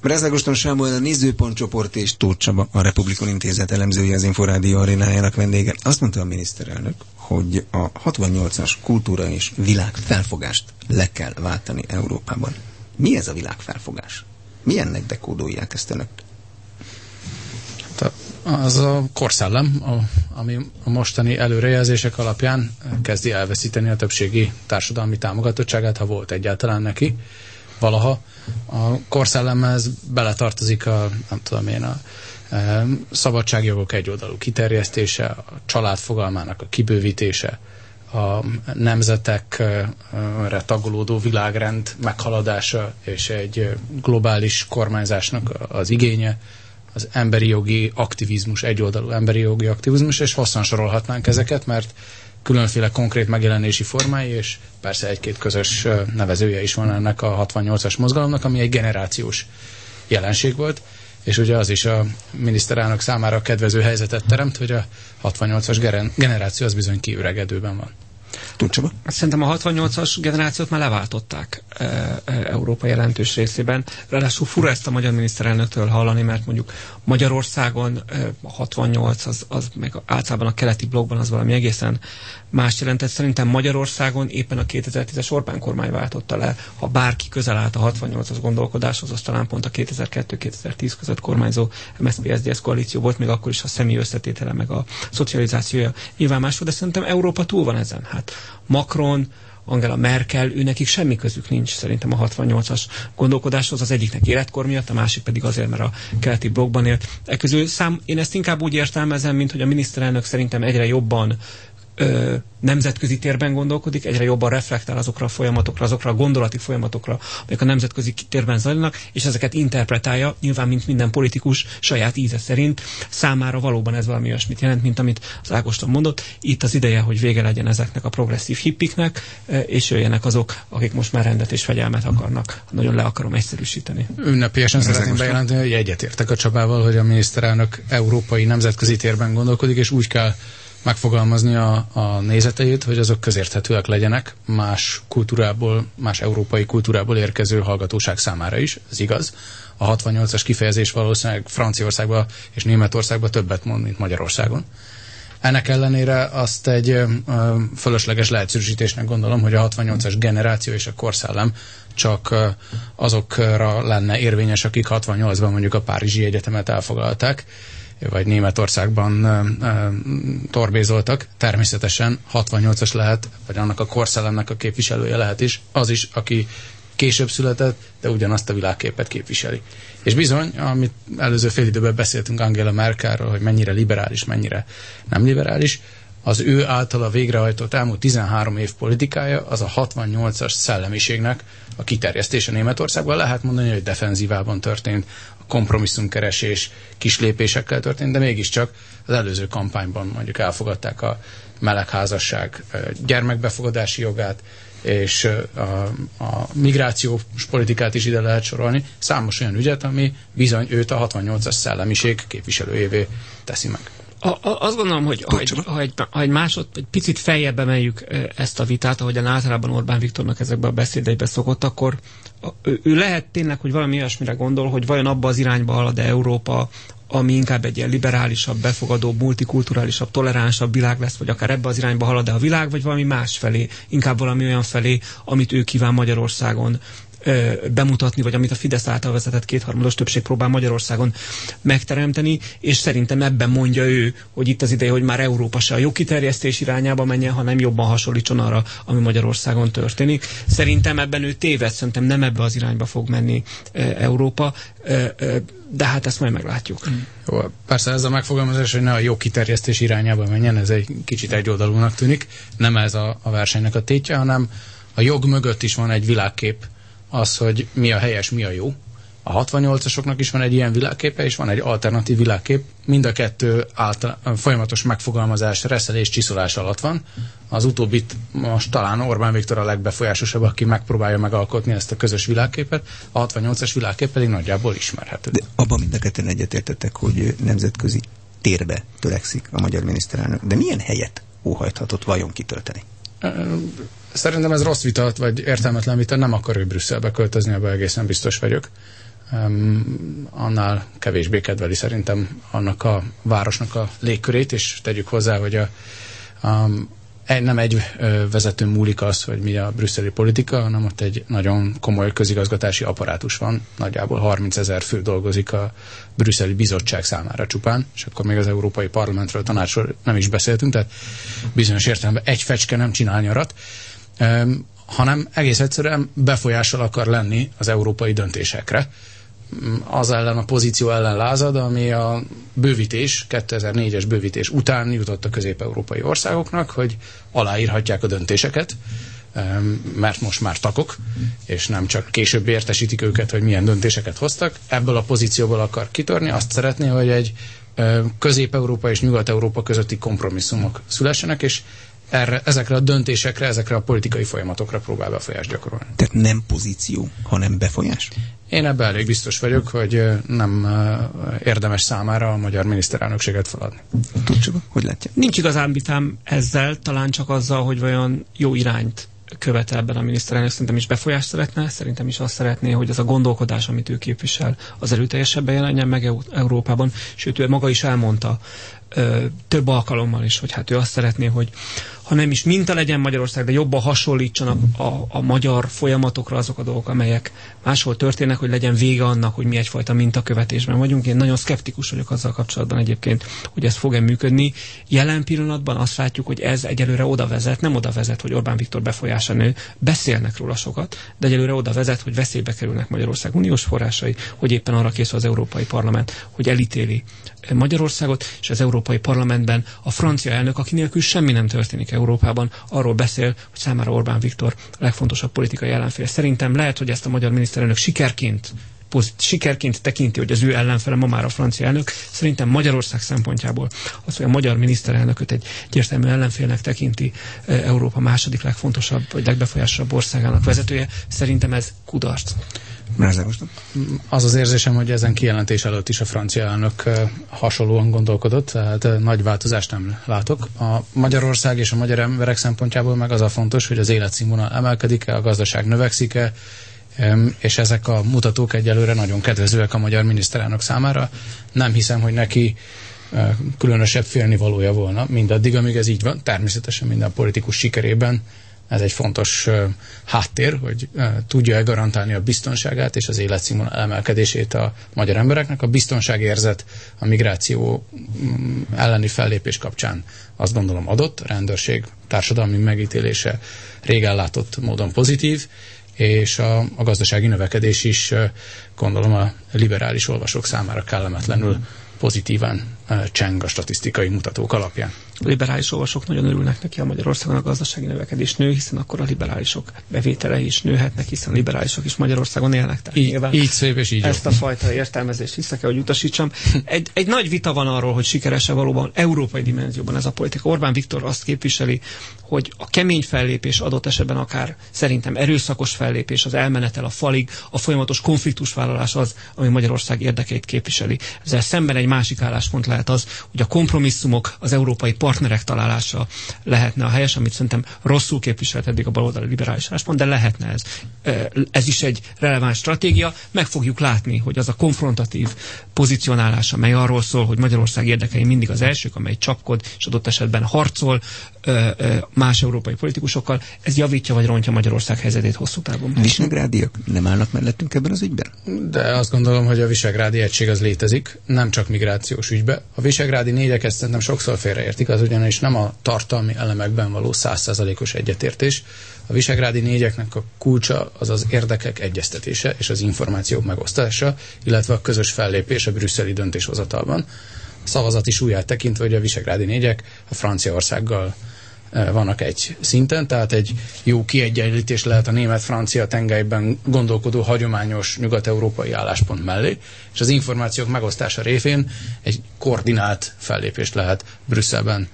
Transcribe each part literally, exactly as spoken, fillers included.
Brezd Ágoston Sámuel, a Nézőpont csoport és Tóth Csaba, a Republikon Intézet elemzője, az Inforádió arénájának vendége. Azt mondta a miniszterelnök, hogy a hatvannyolcas kultúra és világfelfogást le kell váltani Európában. Mi ez a világfelfogás? Milyennek dekódolják ezt önök? Az a korszellem, a, ami a mostani előrejelzések alapján kezdi elveszíteni a többségi társadalmi támogatottságát, ha volt egyáltalán neki valaha. A korszellemhez beletartozik a, nem tudom én, a e, szabadságjogok egyoldalú kiterjesztése, a család fogalmának a kibővítése, a nemzetekre tagolódó világrend meghaladása és egy globális kormányzásnak az igénye, az emberi jogi aktivizmus, egyoldalú emberi jogi aktivizmus, és hosszan sorolhatnánk ezeket, mert különféle konkrét megjelenési formái, és persze egy-két közös nevezője is van ennek a hatvannyolcas mozgalomnak, ami egy generációs jelenség volt, és ugye az is a miniszterelnök számára kedvező helyzetet teremt, hogy a hatvannyolcas generáció az bizony kiüregedőben van. Tudcsaba? Szerintem a hatvannyolcas generációt már leváltották e, e, Európa jelentős részében. Ráadásul fura ezt a magyar miniszterelnöktől hallani, mert mondjuk Magyarországon e, a hatvannyolc, az, az meg általában a keleti blokkban az valami egészen más jelentett. Szerintem Magyarországon éppen a kétezer-tízes Orbán kormány váltotta le. Ha bárki közel állt a hatvannyolcas gondolkodáshoz, az talán pont a kétezer-kettő-kétezer-tíz között kormányzó em es zé pé es zé dé es koalíció volt, még akkor is a személy összetétele meg a szocializációja nyilván más volt, de szerintem Európa túl van ezen. Hát Macron, Angela Merkel, ő nekik semmi közük nincs szerintem a hatvannyolcas gondolkodáshoz, az egyiknek életkor miatt, a másik pedig azért, mert a keleti blokkban élt. Ekközül szám, én ezt inkább úgy értelmezem, mint hogy a miniszterelnök szerintem egyre jobban Ö, nemzetközi térben gondolkodik, egyre jobban reflektál azokra a folyamatokra, azokra a gondolati folyamatokra, amelyek a nemzetközi térben zajlanak, és ezeket interpretálja, nyilván, mint minden politikus saját íze szerint. Számára valóban ez valami olyasmit jelent, mint amit az Ágoston mondott. Itt az ideje, hogy vége legyen ezeknek a progresszív hippiknek, és jöjjenek azok, akik most már rendet és fegyelmet akarnak. Nagyon le akarom egyszerűsíteni. Ünnepélyesen szeretném bejelenteni, hogy egyetértek a Csabával, hogy a miniszterelnök európai nemzetközi térben gondolkodik, és úgy kell megfogalmazni a, a nézeteit, hogy azok közérthetőek legyenek más kultúrából, más európai kultúrából érkező hallgatóság számára is, ez igaz. A hatvannyolcas kifejezés valószínűleg Franciaországban és Németországban többet mond, mint Magyarországon. Ennek ellenére azt egy ö, fölösleges leegyszerűsítésnek gondolom, hogy a hatvannyolcas generáció és a korszellem csak ö, azokra lenne érvényes, akik hatvannyolcban mondjuk a Párizsi Egyetemet elfoglalták, vagy Németországban e, e, torbézoltak, természetesen hatvannyolcas lehet, vagy annak a korszellemnek a képviselője lehet is, az is, aki később született, de ugyanazt a világképet képviseli. És bizony, amit előző fél időben beszéltünk Angela Merkelről, hogy mennyire liberális, mennyire nem liberális, az ő általa végrehajtott elmúlt tizenhárom év politikája az a hatvannyolcas szellemiségnek a kiterjesztése Németországban. Lehet mondani, hogy defenzívában történt, a kompromisszumkeresés kis lépésekkel történt, de mégiscsak az előző kampányban mondjuk elfogadták a melegházasság gyermekbefogadási jogát, és a, a migrációs politikát is ide lehet sorolni. Számos olyan ügyet, ami bizony őt a hatvannyolcas szellemiség képviselőjévé teszi meg. A, a, azt gondolom, hogy ha egy, ha, egy, ha egy másod, egy picit feljebb emeljük ezt a vitát, ahogyan általában Orbán Viktornak ezekben a beszédeiben szokott, akkor ő, ő lehet tényleg, hogy valami olyasmire gondol, hogy vajon abba az irányba halad-e Európa, ami inkább egy ilyen liberálisabb, befogadó, multikulturálisabb, toleránsabb világ lesz, vagy akár ebbe az irányba halad-e a világ, vagy valami más felé, inkább valami olyan felé, amit ő kíván Magyarországon ö, bemutatni, vagy amit a Fidesz által vezetett kétharmados többség próbál Magyarországon megteremteni, és szerintem ebben mondja ő, hogy itt az ideje, hogy már Európa se a jogkiterjesztés irányába menjen, hanem jobban hasonlítson arra, ami Magyarországon történik. Szerintem ebben ő téved, szerintem nem ebbe az irányba fog menni ö, Európa, ö, ö, de hát ezt majd meglátjuk. Jó, persze ez a megfogalmazás, hogy ne a jogkiterjesztés irányába menjen, ez egy kicsit egyoldalúnak tűnik. Nem ez a, a versenynek a tétje, hanem a jog mögött is van egy világkép, az, hogy mi a helyes, mi a jó. A hatvannyolcasoknak is van egy ilyen világképe, és van egy alternatív világkép. Mind a kettő által, folyamatos megfogalmazás, reszelés, csiszolás alatt van. Az utóbbit most talán Orbán Viktor a legbefolyásosabb, aki megpróbálja megalkotni ezt a közös világképet. A hatvannyolcas világkép pedig nagyjából ismerhető. De abban mind a ketten egyetértettek, hogy nemzetközi térbe törekszik a magyar miniszterelnök. De milyen helyet óhajthatott vajon kitölteni? Szerintem ez rossz vita, vagy értelmetlen vita, nem akar ő Brüsszelbe költözni, abban egészen biztos vagyok. annál kevésbé kedveli szerintem annak a városnak a légkörét, és tegyük hozzá, hogy a, a, nem egy vezetőn múlik az, hogy mi a brüsszeli politika, hanem ott egy nagyon komoly közigazgatási apparátus van. Nagyjából harmincezer fő dolgozik a brüsszeli bizottság számára csupán, és akkor még az Európai Parlamentről, tanácsról nem is beszéltünk, tehát bizonyos értelemben egy fecske nem csinál nyarat, hanem egész egyszerűen befolyással akar lenni az európai döntésekre. Az ellen a pozíció ellen lázad, ami a bővítés, kétezer-négyes bővítés után jutott a közép-európai országoknak, hogy aláírhatják a döntéseket, mert most már tagok, és nem csak később értesítik őket, hogy milyen döntéseket hoztak. Ebből a pozícióból akar kitörni, azt szeretné, hogy egy Közép-Európa és Nyugat-Európa közötti kompromisszumok szülessenek, és erre, ezekre a döntésekre, ezekre a politikai folyamatokra próbál befolyást gyakorolni. Tehát nem pozíció, hanem befolyás? Én ebben elég biztos vagyok, hogy nem érdemes számára a magyar miniszterelnökséget feladni. Tudjuk, hogy látja? Nincs igazán vitám ezzel, talán csak azzal, hogy vajon jó irányt követel ebben a miniszterelnök, szerintem is befolyást szeretne, szerintem is azt szeretné, hogy az a gondolkodás, amit ő képvisel, az erőteljesebben jelenjen meg Európában, sőt, ő maga is elmondta ö, több alkalommal is, hogy hát ő azt szeretné, hogy ha nem is minta legyen Magyarország, de jobban hasonlítsanak a, a magyar folyamatokra azok a dolgok, amelyek máshol történnek, hogy legyen vége annak, hogy mi egyfajta mintakövetésben vagyunk. Én nagyon szkeptikus vagyok azzal kapcsolatban egyébként, hogy ez fog-e működni. Jelen pillanatban azt látjuk, hogy ez egyelőre oda vezet, nem oda vezet, hogy Orbán Viktor befolyása nő, beszélnek róla sokat, de egyelőre oda vezet, hogy veszélybe kerülnek Magyarország uniós forrásai, hogy éppen arra készül az Európai Parlament, hogy elítéli Magyarországot, és az Európai Parlamentben a francia elnök, aki nélkül semmi nem történik Európában, arról beszél, hogy számára Orbán Viktor a legfontosabb politikai ellenfél. Szerintem lehet, hogy ezt a magyar miniszterelnök sikerként, pozit, sikerként tekinti, hogy az ő ellenfele ma már a francia elnök. Szerintem Magyarország szempontjából az, hogy a magyar miniszterelnököt egy egyértelmű ellenfélnek tekinti Európa második legfontosabb, vagy legbefolyásosabb országának vezetője, szerintem ez kudarc. Az az érzésem, hogy ezen kijelentés előtt is a francia elnök hasonlóan gondolkodott, tehát nagy változást nem látok. A Magyarország és a magyar emberek szempontjából meg az a fontos, hogy az életszínvonal emelkedik-e, a gazdaság növekszik-e, és ezek a mutatók egyelőre nagyon kedvezőek a magyar miniszterelnök számára. Nem hiszem, hogy neki különösebb félnivalója volna mindaddig, amíg ez így van. Természetesen minden politikus sikerében ez egy fontos uh, háttér, hogy uh, tudja-e garantálni a biztonságát és az életszínvonal emelkedését a magyar embereknek. A biztonságérzet a migráció um, elleni fellépés kapcsán azt gondolom adott, a rendőrség társadalmi megítélése rég ellátott módon pozitív, és a, a gazdasági növekedés is uh, gondolom a liberális olvasók számára kellemetlenül pozitívan uh, cseng a statisztikai mutatók alapján. A liberális olvasók nagyon örülnek neki, a Magyarországon a gazdasági növekedés nő, hiszen akkor a liberálisok bevételei is nőhetnek, hiszen a liberálisok is Magyarországon élnek. Tehát így, így szép és így ezt jó. A fajta értelmezést vissza kell, hogy utasítsam. Egy, egy nagy vita van arról, hogy sikeres-e valóban európai dimenzióban ez a politika. Orbán Viktor azt képviseli, hogy a kemény fellépés adott esetben akár szerintem erőszakos fellépés, az elmenetel a falig, a folyamatos konfliktusvállalás az, ami Magyarország érdekeit képviseli. Ezzel szemben egy másik álláspont lehet az, hogy a kompromisszumok, az európai partnerek találása lehetne a helyes, amit szerintem rosszul képviselt eddig a baloldali liberális álláspont, de lehetne ez. Ez is egy releváns stratégia. Meg fogjuk látni, hogy az a konfrontatív pozicionálás, amely arról szól, hogy Magyarország érdekei mindig az elsők, amely csapkod, és adott esetben harcol más európai politikusokkal, ez javítja vagy rontja Magyarország helyzetét hosszú távon. Visegrádiak nem állnak mellettünk ebben az ügyben? De azt gondolom, hogy a visegrádi egység az létezik, nem csak migrációs ügyben. A visegrádi négyek ezt szerintem sokszor félreértik, az ugyanis nem a tartalmi elemekben való száz százalékos egyetértés. A visegrádi négyeknek a kulcsa az az érdekek egyeztetése és az információk megosztása, illetve a közös fellépés a brüsszeli döntéshozatalban. A szavazati súlyát tekintve, hogy a visegrádi négyek a Franciaországgal vannak egy szinten, tehát egy jó kiegyenlítés lehet a német-francia tengelyben gondolkodó hagyományos nyugat-európai álláspont mellé, és az információk megosztása révén egy koordinált fellépést lehet Brüsszelben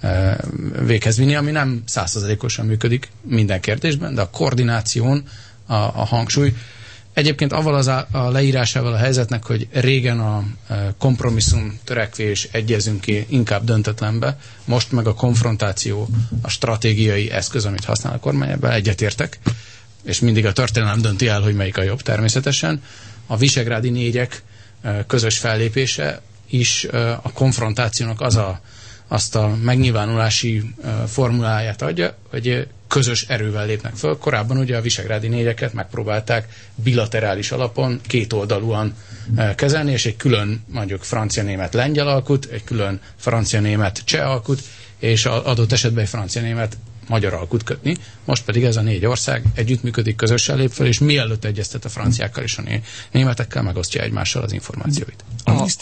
véghez vinni, ami nem százszerzalékosan működik minden kérdésben, de a koordináción a, a hangsúly. Egyébként avval az a, a leírásával a helyzetnek, hogy régen a kompromisszum törekvés egyezünk ki inkább döntetlenbe, most meg a konfrontáció a stratégiai eszköz, amit használ a kormány, ebben egyetértek, és mindig a történelem dönti el, hogy melyik a jobb természetesen. a visegrádi négyek közös fellépése is a konfrontációnak az a, azt a megnyilvánulási formuláját adja, hogy közös erővel lépnek föl. Korábban ugye a visegrádi négyeket megpróbálták bilaterális alapon, kétoldalúan kezelni, és egy külön mondjuk francia-német-lengyel alkut, egy külön francia-német-cseh alkut, és adott esetben egy francia-német magyar alkut kötni. Most pedig ez a négy ország együttműködik, közösen lép fel, és mielőtt egyeztet a franciákkal és a németekkel, megosztja egymással az információit. A, a,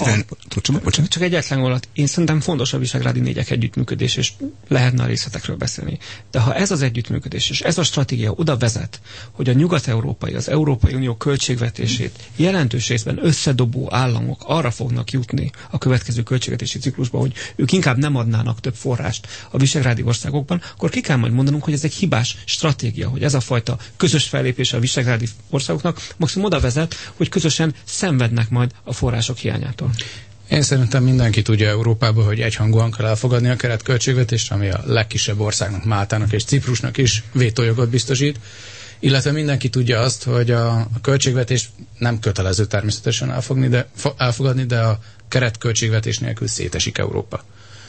a, csak, csak egyetlen alatt. Én szerintem fontos a visegrádi négyek együttműködés, és lehetne a részletekről beszélni. De ha ez az együttműködés, és ez a stratégia oda vezet, hogy a nyugat-európai, az Európai Unió költségvetését jelentős részben összedobó államok arra fognak jutni a következő költségvetési ciklusban, hogy ők inkább nem adnának több forrást a visegrádi országokban, akkor ki kell majd mondanunk, hogy ez egy hibás stratégia, hogy ez a fajta közös fellépés a visegrádi országoknak maximum oda vezet, hogy közösen szenvednek majd a források hiányától. Én szerintem mindenki tudja Európában, hogy egyhangúan kell elfogadni a keretköltségvetést, ami a legkisebb országnak, Máltának és Ciprusnak is vétójogot biztosít, illetve mindenki tudja azt, hogy a, a költségvetés nem kötelező természetesen elfogadni, de, elfogadni, de a keretköltségvetés nélkül szétesik Európa.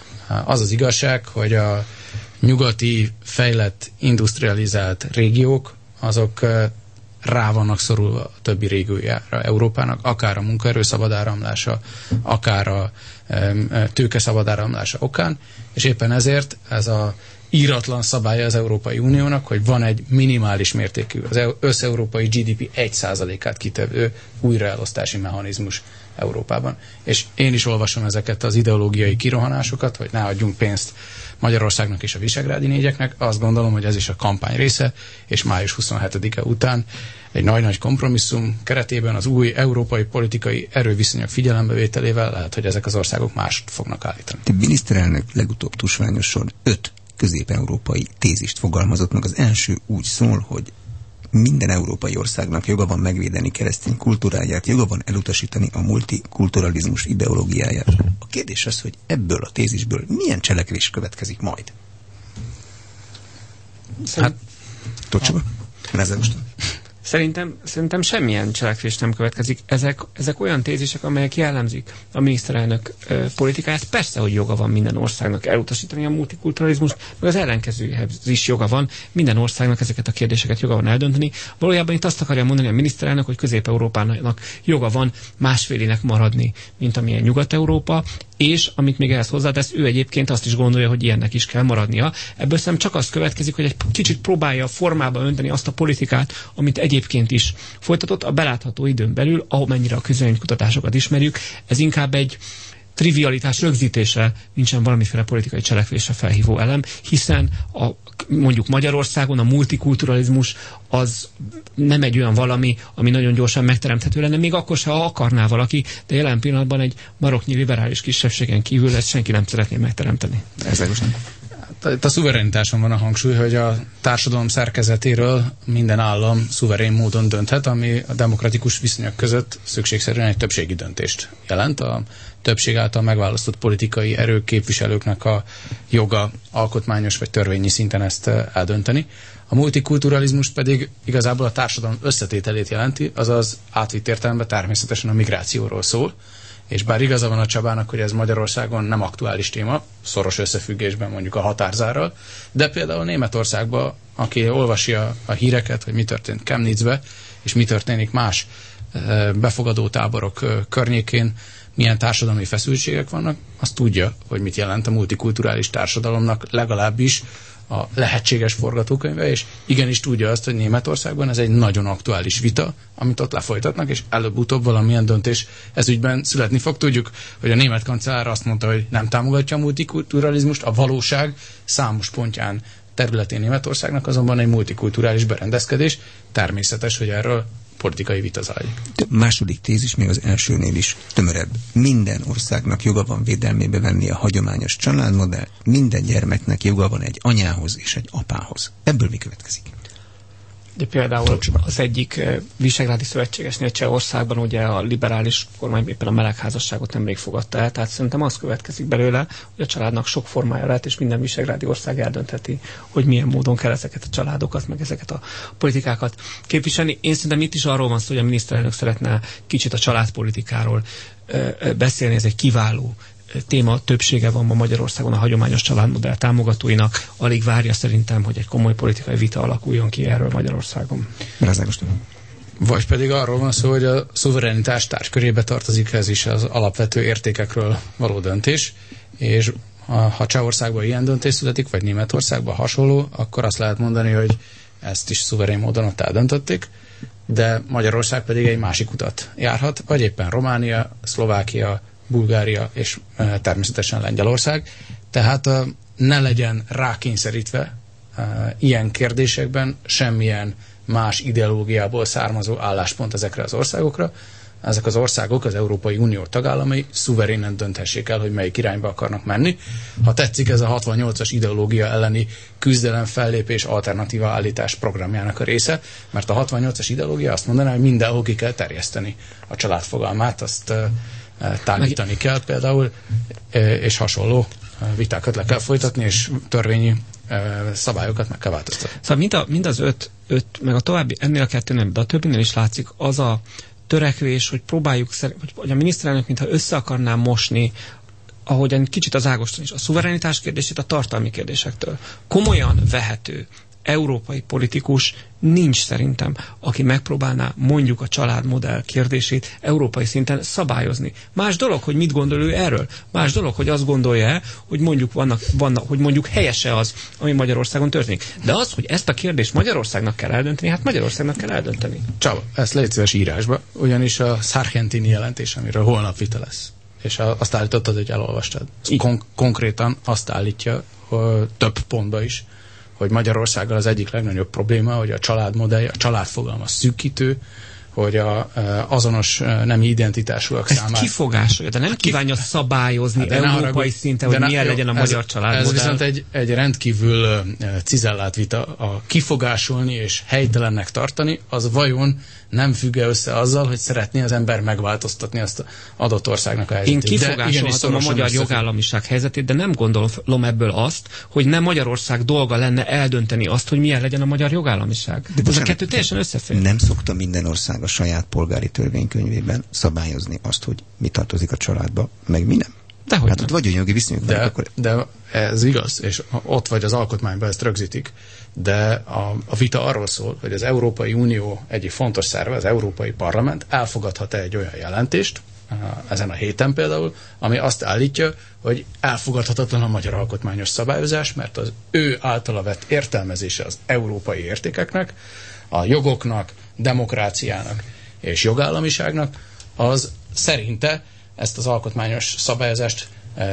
Az az igazság, hogy a nyugati, fejlett, industrializált régiók, azok rá vannak szorulva a többi régiójára Európának, akár a munkaerő szabad áramlása, akár a tőke szabad áramlása okán, és éppen ezért ez a íratlan szabálya az Európai Uniónak, hogy van egy minimális mértékű, az összeurópai gé dé pé egy százalékát kitevő újraelosztási mechanizmus Európában. És én is olvasom ezeket az ideológiai kirohanásokat, hogy ne adjunk pénzt Magyarországnak és a visegrádi négyeknek. Azt gondolom, hogy ez is a kampány része, és május huszonhetedike után egy nagy-nagy kompromisszum keretében az új európai politikai erőviszonyok figyelembevételével lehet, hogy ezek az országok mást fognak állítani. A miniszterelnök legutóbb tusványosan öt közép-európai tézist fogalmazott meg. Az első úgy szól, hogy minden európai országnak joga van megvédeni keresztény kultúráját, joga van elutasítani a multikulturalizmus ideológiáját. A kérdés az, hogy ebből a tézisből milyen cselekvés következik majd? Hát, Tocsaba? Szerintem, szerintem semmilyen cselekvés nem következik. Ezek, ezek olyan tézisek, amelyek jellemzik a miniszterelnök ö, politikáját. Persze, hogy joga van minden országnak elutasítani a multikulturalizmust, meg az ellenkezőjéhez is joga van. Minden országnak ezeket a kérdéseket joga van eldönteni. Valójában itt azt akarja mondani a miniszterelnök, hogy Közép-Európának joga van másfélének maradni, mint amilyen Nyugat-Európa, és amit még ehhez hozzátesz, ő egyébként azt is gondolja, hogy ilyennek is kell maradnia. Ebből szerintem csak az következik, hogy egy kicsit próbálja formába önteni azt a politikát, amit egyébként is folytatott a belátható időn belül, amennyire a közvéleménykutatásokat ismerjük. Ez inkább egy trivialitás rögzítése, nincsen valamiféle politikai cselekvésre felhívó elem, hiszen a, mondjuk Magyarországon a multikulturalizmus az nem egy olyan valami, ami nagyon gyorsan megteremthető lenne, még akkor se, ha akarná valaki, de jelen pillanatban egy maroknyi liberális kisebbségen kívül ezt senki nem szeretné megteremteni. Ez Itt a szuverenitáson van a hangsúly, hogy a társadalom szerkezetéről minden állam szuverén módon dönthet, ami a demokratikus viszonyok között szükségszerűen egy többségi döntést jelent. A többség által megválasztott politikai erők, képviselőknek a joga alkotmányos vagy törvényi szinten ezt eldönteni. A multikulturalizmus pedig igazából a társadalom összetételét jelenti, azaz átvitt értelemben természetesen a migrációról szól, és bár igaza van a Csabának, hogy ez Magyarországon nem aktuális téma, szoros összefüggésben mondjuk a határzárral, de például Németországban, aki olvasja a híreket, hogy mi történt Chemnitzbe, és mi történik más befogadó táborok környékén, milyen társadalmi feszültségek vannak, az tudja, hogy mit jelent a multikulturális társadalomnak legalábbis a lehetséges forgatókönyve, és igenis tudja azt, hogy Németországban ez egy nagyon aktuális vita, amit ott lefolytatnak, és előbb-utóbb valamilyen döntés ezügyben születni fog. Tudjuk, hogy a német kancellár azt mondta, hogy nem támogatja a multikulturalizmust, a valóság számos pontján területén Németországnak azonban egy multikulturális berendezkedés. Természetes, hogy erről politikai vita zajlik. A második tézis még az elsőnél is tömörebb. Minden országnak joga van védelmébe venni a hagyományos családmodellt, minden gyermeknek joga van egy anyához és egy apához. Ebből mi következik? De például az egyik visegrádi szövetségesnél Csehországban ugye a liberális kormány éppen a melegházasságot nemrég fogadta el, tehát szerintem az következik belőle, hogy a családnak sok formája lehet, és minden visegrádi ország eldöntheti, hogy milyen módon kell ezeket a családokat, meg ezeket a politikákat képviselni. Én szerintem itt is arról van szó, hogy a miniszterelnök szeretne kicsit a családpolitikáról beszélni, ez egy kiváló téma, többsége van ma Magyarországon a hagyományos családmodell támogatóinak. Alig várja szerintem, hogy egy komoly politikai vita alakuljon ki erről Magyarországon. Vagy pedig arról van szó, hogy a szuverenitás tárgykörébe tartozik ez is az alapvető értékekről való döntés, és ha Csehországban ilyen döntés születik, vagy Németországban hasonló, akkor azt lehet mondani, hogy ezt is szuverén módon ott eldöntötték, de Magyarország pedig egy másik utat járhat, vagy éppen Románia, Szlovákia, Bulgária és e, természetesen Lengyelország. Tehát e, ne legyen rákényszerítve e, ilyen kérdésekben semmilyen más ideológiából származó álláspont ezekre az országokra. Ezek az országok, az Európai Unió tagállamai szuverénen dönthessék el, hogy melyik irányba akarnak menni. Ha tetszik, ez a hatvannyolcas ideológia elleni küzdelem, fellépés, alternatíva állítás programjának a része, mert a hatvannyolcas ideológia azt mondaná, hogy mindenhol ki kell terjeszteni a családfogalmát, azt e, tágítani kell például, és hasonló vitákat le kell folytatni, és törvényi szabályokat meg kell változtatni. Szóval mind, a, mind az öt, öt, meg a további, ennél a kettőnél, de a többinél is látszik az a törekvés, hogy próbáljuk, hogy a miniszterelnök mintha össze akarná mosni, ahogyan kicsit az Ágoston is, a szuverenitás kérdését a tartalmi kérdésektől. Komolyan vehető európai politikus nincs szerintem, aki megpróbálná mondjuk a családmodell kérdését európai szinten szabályozni. Más dolog, hogy mit gondol ő erről. Más dolog, hogy azt gondolja, hogy mondjuk vannak, vannak, hogy mondjuk helyese az, ami Magyarországon történik. De az, hogy ezt a kérdést Magyarországnak kell eldönteni, hát Magyarországnak kell eldönteni. Csaba, ezt légy szíves írásba, ugyanis a Sargentini jelentés, amiről holnap vita lesz, és azt állítottad, hogy elolvastad. Kon- konkrétan azt állítja, hogy több pontba is, hogy Magyarországgal az egyik legnagyobb probléma, hogy a családmodell, a családfogalma szűkítő, hogy a, azonos nemi identitásúak számára... Ez kifogásolja, de nem kívánja szabályozni de európai szinten, hogy milyen legyen a magyar családmodell. Ez viszont egy, egy rendkívül cizellált vita. A kifogásolni és helytelennek tartani, az vajon nem függ össze azzal, hogy szeretné az ember megváltoztatni azt az adott országnak a helyzetét. Én kifogásolhatom a magyar jogállamiság helyzetét, de nem gondolom ebből azt, hogy nem Magyarország dolga lenne eldönteni azt, hogy milyen legyen a magyar jogállamiság. De ez a kettő teljesen összefér. Nem szokta minden ország a saját polgári törvénykönyvében szabályozni azt, hogy mi tartozik a családba, meg mi nem. Dehogy hát nem. ott vagyonjogi viszonyok de, vannak, akkor... de ez igaz, és ott vagy az alkotmányban ezt rögzítik, de a, a vita arról szól, hogy az Európai Unió egyik fontos szerve, az Európai Parlament elfogadhat-e egy olyan jelentést, ezen a héten például, ami azt állítja, hogy elfogadhatatlan a magyar alkotmányos szabályozás, mert az ő általa vett értelmezése az európai értékeknek, a jogoknak, demokráciának és jogállamiságnak, az szerinte ezt az alkotmányos szabályozást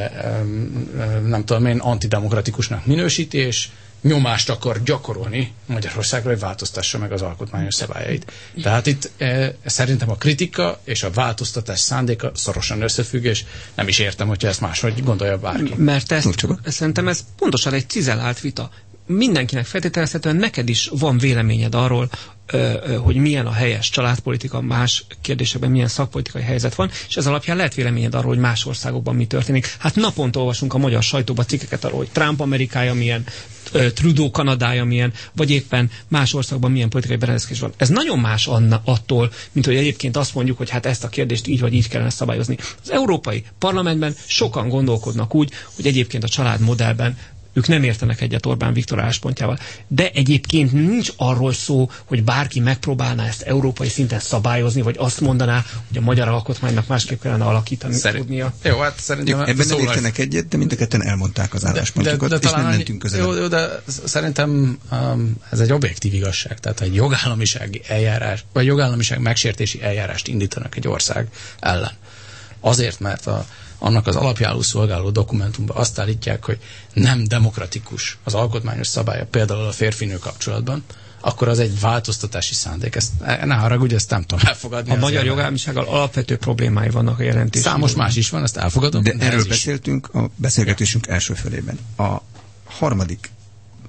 nem tudom én, antidemokratikusnak minősíti, és nyomást akar gyakorolni Magyarországra, hogy változtassa meg az alkotmányos szabályait. Tehát itt e, szerintem a kritika és a változtatás szándéka szorosan összefügg, és nem is értem, hogyha ezt máshogy gondolja bárki. Mert ezt, szerintem ez pontosan egy cizellált vita. Mindenkinek feltételezhetően neked is van véleményed arról, hogy milyen a helyes családpolitika, más kérdésekben milyen szakpolitikai helyzet van, és ez alapján lehet véleményed arról, hogy más országokban mi történik. Hát naponta olvasunk a magyar sajtóban cikkeket arról, hogy Trump Amerikája milyen, Trudeau Kanadája milyen, vagy éppen más országban milyen politikai berendezkedés van. Ez nagyon más anna, attól, mint hogy egyébként azt mondjuk, hogy hát ezt a kérdést így vagy így kellene szabályozni. Az Európai Parlamentben sokan gondolkodnak úgy, hogy egyébként a családmodellben ők nem értenek egyet Orbán Viktor álláspontjával. De egyébként nincs arról szó, hogy bárki megpróbálná ezt európai szinten szabályozni, vagy azt mondaná, hogy a magyar alkotmánynak másképp kellene alakítani Szerint, tudnia. Jó, hát szerintem... Ebben nem értenek egyet, de mind a ketten elmondták az álláspontjukat, és nem mentünk közelebb. Jó, jó, de szerintem um, ez egy objektív igazság. Tehát egy jogállamisági eljárás, vagy jogállamiság megsértési eljárást indítanak egy ország ellen. Azért, mert a annak az alapjául szolgáló dokumentumban azt állítják, hogy nem demokratikus az alkotmányos szabálya, például a férfi-nő kapcsolatban, akkor az egy változtatási szándék. Ezt, ne haragudj, ezt nem tudom elfogadni. A magyar jogállamisággal alapvető problémái vannak a jelentésben. Számos más is van, ezt elfogadom. De, de erről beszéltünk a beszélgetésünk első felében. A harmadik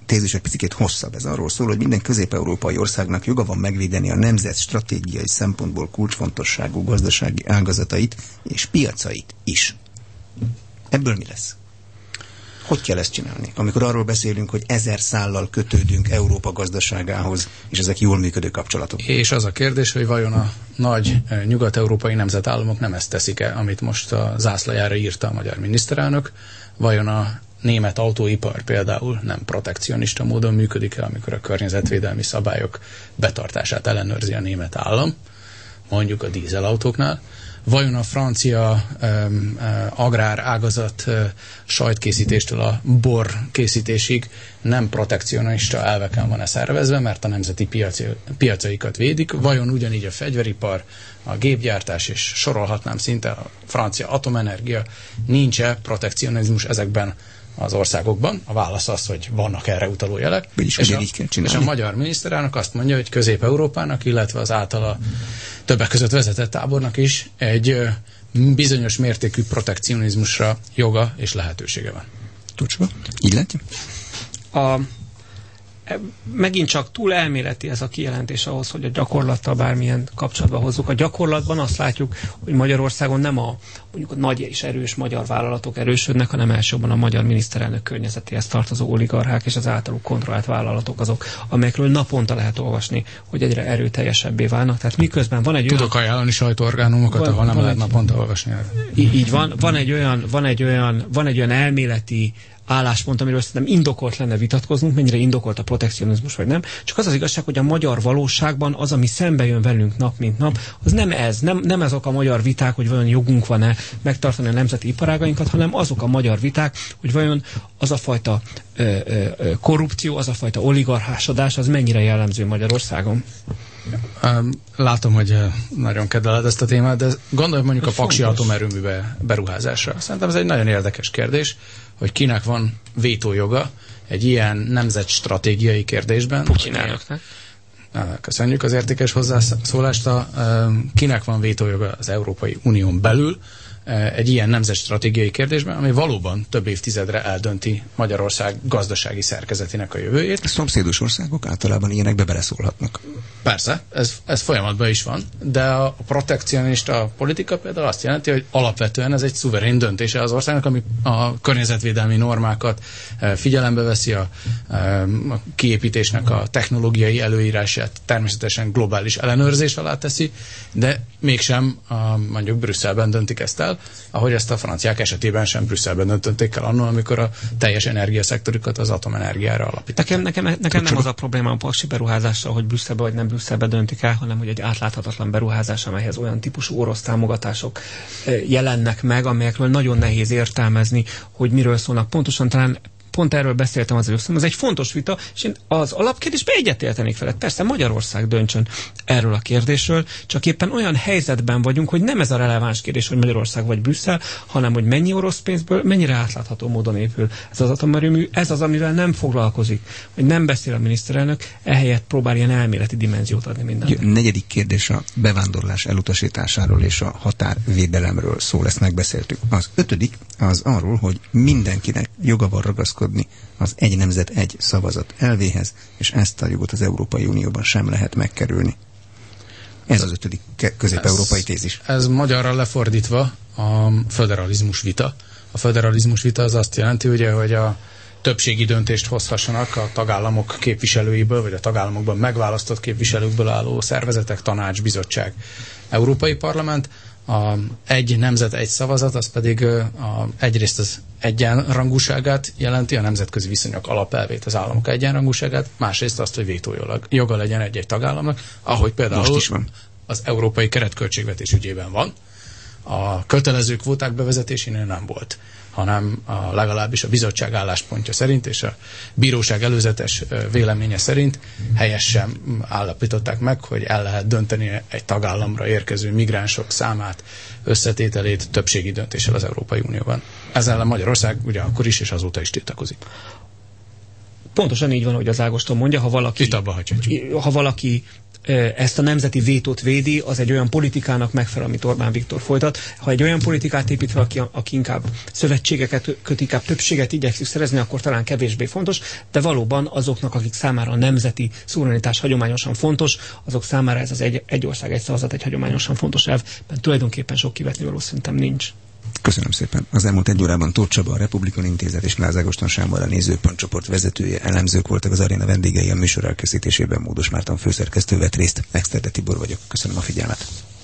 tézis egy picit hosszabb. Ez arról szól, hogy minden közép-európai országnak joga van megvédeni a nemzet stratégiai szempontból kulcsfontosságú gazdasági ágazatait és piacait is. Ebből mi lesz? Hogy kell ezt csinálni? Amikor arról beszélünk, hogy ezer szállal kötődünk Európa gazdaságához, és ezek jól működő kapcsolatok. És az a kérdés, hogy vajon a nagy nyugat-európai nemzetállamok nem ezt teszik-e, amit most a zászlajára írta a magyar miniszterelnök, vajon a német autóipar például nem protekcionista módon működik-e, amikor a környezetvédelmi szabályok betartását ellenőrzi a német állam, mondjuk a dízelautóknál, vajon a francia um, uh, agrár ágazat uh, sajtkészítéstől a bor készítésig nem protekcionista elveken van-e szervezve, mert a nemzeti piaci, piacaikat védik, vajon ugyanígy a fegyveripar, a gépgyártás, és sorolhatnám szinte a francia atomenergia, nincs-e protekcionizmus ezekben az országokban? A válasz az, hogy vannak erre utaló jelek. És, és, a, így kell és a magyar miniszterelnök azt mondja, hogy Közép-Európának, illetve az általa többek között vezetett tábornak is egy bizonyos mértékű protekcionizmusra joga és lehetősége van. Tucsba? Így látja? A Megint csak túl elméleti ez a kijelentés ahhoz, hogy a gyakorlattal bármilyen kapcsolatba hozzuk. A gyakorlatban azt látjuk, hogy Magyarországon nem a, mondjuk a nagy és erős magyar vállalatok erősödnek, hanem elsősorban a magyar miniszterelnök környezetéhez tartozó oligarchák és az általuk kontrollált vállalatok azok, amelyekről naponta lehet olvasni, hogy egyre erőteljesebbé válnak. Tehát miközben van egy Tudok olyan... ajánlani sajtóorgánumokat, ahol nem lehet egy... naponta olvasni. Í- így van. Van egy olyan, van egy olyan, van egy olyan elméleti álláspont, amiről szerintem indokolt lenne vitatkoznunk, mennyire indokolt a protekcionizmus, vagy nem. Csak az az igazság, hogy a magyar valóságban az, ami szembe jön velünk nap, mint nap, az nem ez, nem, nem azok a magyar viták, hogy vajon jogunk van-e megtartani a nemzeti iparágainkat, hanem azok a magyar viták, hogy vajon az a fajta ö, ö, korrupció, az a fajta oligarchásodás, az mennyire jellemző Magyarországon. Látom, hogy nagyon kedveled ezt a témát, de gondolj mondjuk a Paksi atomerőműbe beruházásra. Szerintem ez egy nagyon érdekes kérdés, hogy kinek van vétójoga egy ilyen nemzetstratégiai kérdésben. Putyin elnöknek. Köszönjük az értékes hozzászólást. A, kinek van vétójoga az Európai Unión belül egy ilyen nemzetstratégiai kérdésben, ami valóban több évtizedre eldönti Magyarország gazdasági szerkezetének a jövőjét. A szomszédos országok általában ilyenekbe beleszólhatnak. Persze, ez, ez folyamatban is van, de a protekcionista politika például azt jelenti, hogy alapvetően ez egy szuverén döntése az országnak, ami a környezetvédelmi normákat figyelembe veszi, a, a kiépítésnek a technológiai előírását természetesen globális ellenőrzés alá teszi, de mégsem a, mondjuk Brüsszelben döntik ezt el, ahogy ezt a franciák esetében sem Brüsszelben döntötték el annól, amikor a teljes energiaszektorukat az atomenergiára alapították. Nekem, nekem, nekem nem az a probléma a paksi beruházással, hogy Brüsszelbe vagy nem Brüsszelbe döntik el, hanem hogy egy átláthatatlan beruházás, amelyhez olyan típusú orosz támogatások jelennek meg, amelyekről nagyon nehéz értelmezni, hogy miről szólnak. Pontosan talán pont erről beszéltem az először, ez egy fontos vita, és én az alapkérdésben egyetértenék veled. Persze Magyarország döntsön erről a kérdésről, csak éppen olyan helyzetben vagyunk, hogy nem ez a releváns kérdés, hogy Magyarország vagy Brüsszel, hanem hogy mennyi orosz pénzből, mennyire átlátható módon épül ez az atomerőmű. Ez az, amivel nem foglalkozik, hogy nem beszél a miniszterelnök, ehelyett próbál ilyen elméleti dimenziót adni mindennek. Negyedik kérdés a bevándorlás elutasításáról és a határvédelemről szól, ezt megbeszéltük. Az ötödik az arról, hogy mindenkinek joga van ragaszkodni az egy nemzet, egy szavazat elvéhez, és ezt a jogot az Európai Unióban sem lehet megkerülni. Ez az ötödik közép-európai tézis. Ez, ez magyarra lefordítva a föderalizmus vita. A föderalizmus vita az azt jelenti, ugye, hogy a többségi döntést hozhassanak a tagállamok képviselőiből, vagy a tagállamokban megválasztott képviselőkből álló szervezetek, tanács, bizottság, Európai Parlament. A egy nemzet, egy szavazat, az pedig a, egyrészt az egyenrangúságát jelenti, a nemzetközi viszonyok alapelvét, az államok egyenrangúságát, másrészt azt, hogy vétójoga joga legyen egy-egy tagállamnak, ahogy például most is van. Az európai keretköltségvetés ügyében van. A kötelező kvóták bevezetésénél nem volt, hanem a, legalábbis a bizottság álláspontja szerint és a bíróság előzetes véleménye szerint helyesen állapították meg, hogy el lehet dönteni egy tagállamra érkező migránsok számát, összetételét többségi döntéssel az Európai Unióban. Ezzel a Magyarország ugye akkor is és azóta is tiltakozik. pontosan így van, hogy az Ágoston mondja, ha valaki, Itt abba ha valaki ezt a nemzeti vétót védi, az egy olyan politikának megfelel, amit Orbán Viktor folytat. Ha egy olyan politikát épít fel, aki, aki inkább szövetségeket köt, inkább többséget igyekszik szerezni, akkor talán kevésbé fontos, de valóban azoknak, akik számára a nemzeti szuverenitás hagyományosan fontos, azok számára ez az egy, egy ország, egy szavazat egy hagyományosan fontos elvben tulajdonképpen sok kivetnivaló szerintem nincs. Köszönöm szépen. Az elmúlt egy órában Tóth Csaba, a Republikon Intézet és Gláz Ágoston Sándor, a Nézőpont csoport vezetője, elemzők voltak az aréna vendégei, a műsor elkészítésében Módos Márton főszerkesztő vett részt. Exterde Tibor vagyok. Köszönöm a figyelmet.